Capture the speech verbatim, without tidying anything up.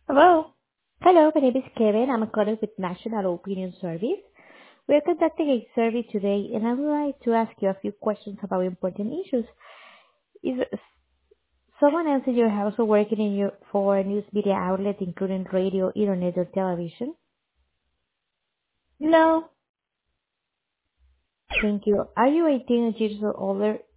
Hello. Hello, my name is Kevin. I'm a caller with National Opinion Service. We're conducting a survey today, and I would like to ask you a few questions about important issues. Is someone else in your household working in your for a news media outlet, including radio, internet, or television? No. Thank you. Are you eighteen years or older